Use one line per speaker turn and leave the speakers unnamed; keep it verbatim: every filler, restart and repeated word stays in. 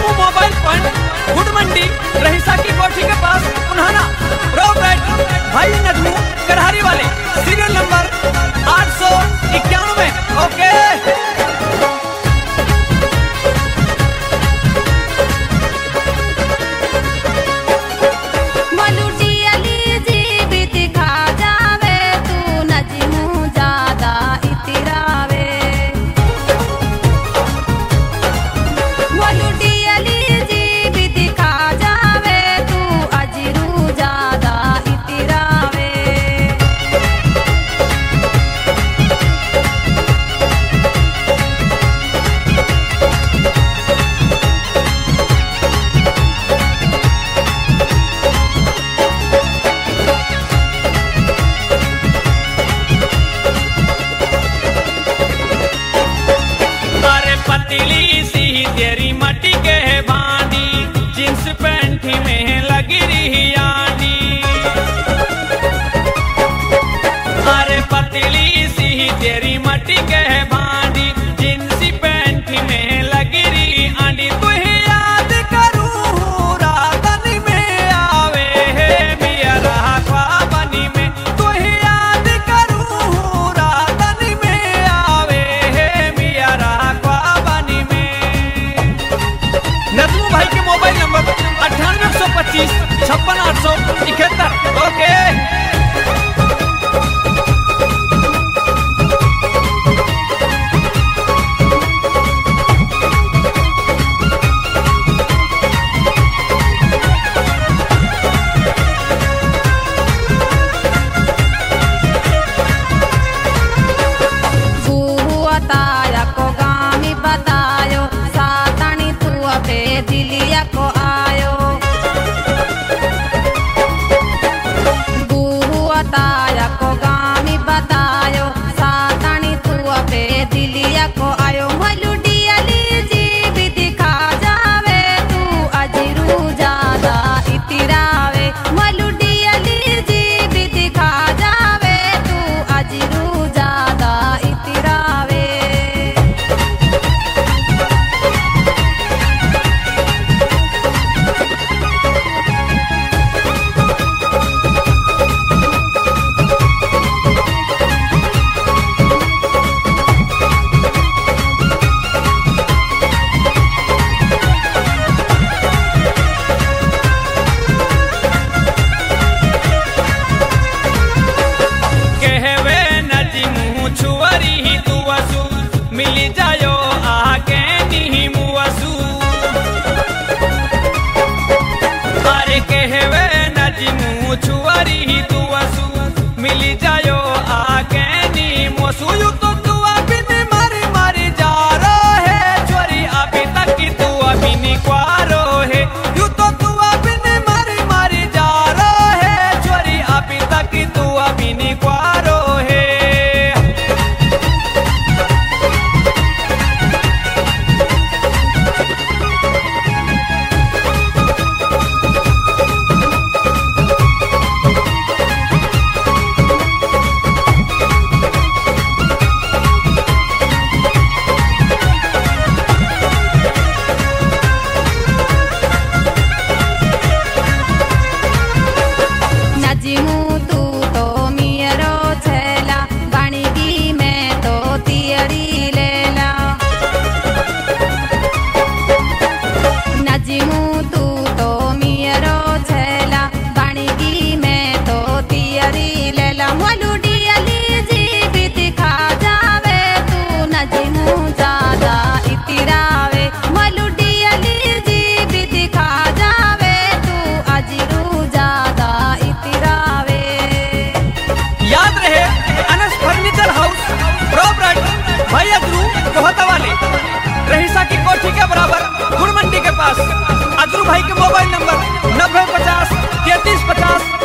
नजमू mobile point गुड मंडी रहीसा की कोठी के पास उन्हाना प्रोपराइटर भाई नजमू करहारी वाले, सीरियल नंबर आठ सौ इक्यानवे। ओके
पतली सी तेरी मट्टी के बानी, जींस पैंट में लगी रही आनी। अरे पतली सी तेरी मट्टी के बानी, जींस पैंट में लगी रही आनी। तू याद करूँ रातन में आवे है मिया रहा ख्वाबनी में। तू याद करूँ रातन में आवे है मिया रहा
नजमू भाई के मोबाइल नंबर अट्ठानवे एक सौ पच्चीस छप्पन आठ सौ इकहत्तर। ओके
दिलिया को आयो बुआ ताया को गामी बतायो, सातानी तू अबे दिलिया को आयो। मलुडिया लीजी भी दिखा जावे, तू अजरू ज्यादा इतिरावे। मलुडिया लीजी भी दिखा जावे, तू अजरू ज्यादा इतिरावे।
मिली जायो आके नहीं मुआसू। अरे कहवे नजमू छुआरी तू असू, मिली जायो आके नहीं मुआसू। यू तो तू अभी नहीं मारी मारी जा रहा है छोरी, अभी तक की तू अभी नहीं क्वारो है। यू तो तू अभी नहीं मारी मारी जा रहा है छोरी, अभी तक की तू अभी नहीं क्वारो है।
भैया ध्रुव कोहता वाले रहीसा की कोठी के बराबर गुड़ मंडी के पास। अजरू भाई के मोबाइल नंबर नब्बे पचास तैतीस पचास